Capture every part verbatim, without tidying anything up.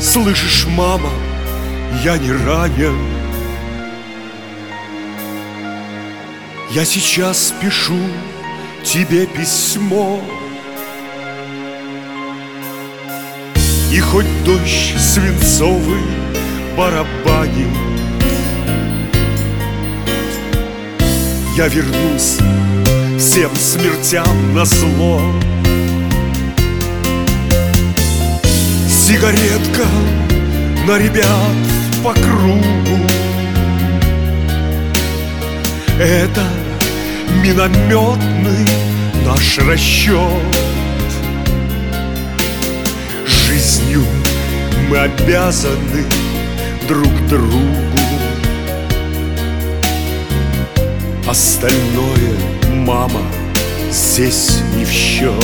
Слышишь, мама, я не ранен. Я сейчас пишу тебе письмо. И хоть дождь свинцовый барабанит, я вернусь всем смертям назло. Сигаретка на ребят по кругу — это минометный наш расчет. Жизнью мы обязаны друг другу. Остальное, мама, здесь не в счет.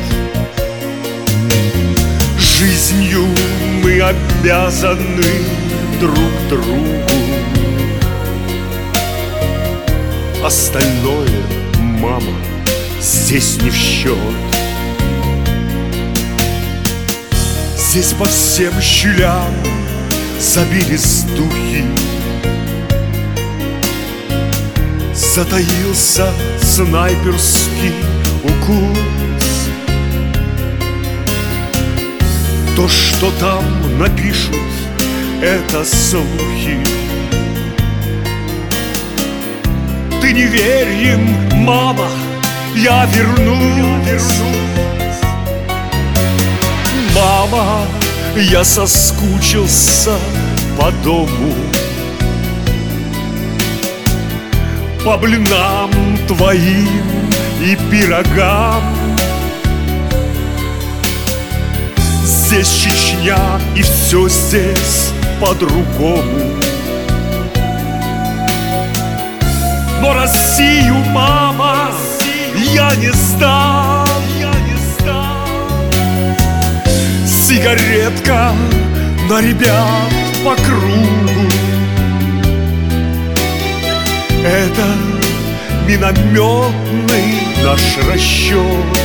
Жизнью мы обязаны друг другу. Остальное, мама, здесь не в счет. Здесь по всем щелям забились духи. Затаился снайперский укус. То, что там напишут, это слухи. Ты не верь им, мама, я вернусь. Мама, я соскучился по дому, по блинам твоим и пирогам. Здесь Чечня, и все здесь по-другому. Но Россию, мама, я не сдам. Сигаретка на ребят по кругу — это минометный наш расчет.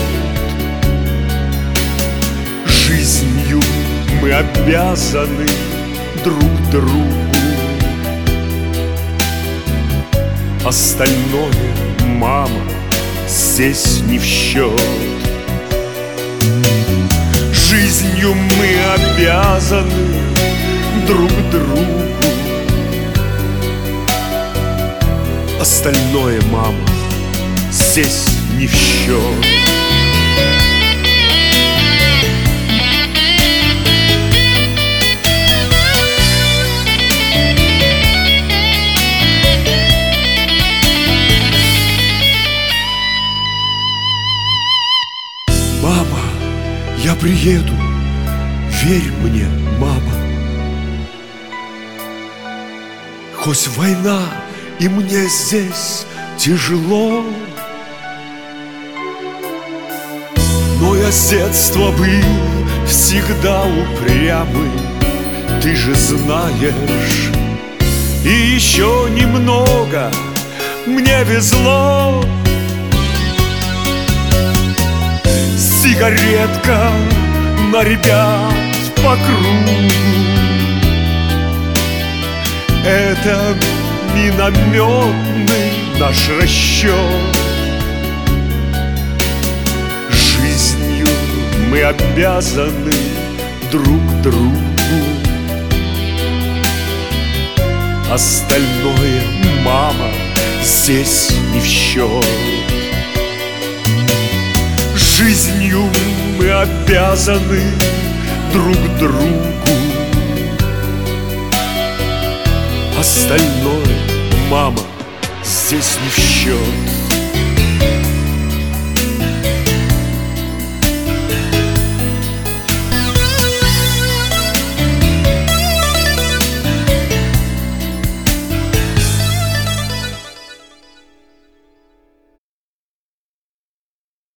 Жизнью мы обязаны друг другу. Остальное, мама, здесь не в счет. Жизнью мы обязаны друг другу. Остальное, мама, здесь не в счет. Мама, я приеду, верь мне, мама. Хоть война, и мне здесь тяжело, но я с детства был всегда упрямый, ты же знаешь. И еще немного мне везло. Сигаретка на ребят по кругу — это минометный наш расчет. Жизнью мы обязаны друг другу. Остальное, мама, здесь не в счет. Жизнью мы обязаны друг другу. Остальное, мама, здесь не в счет.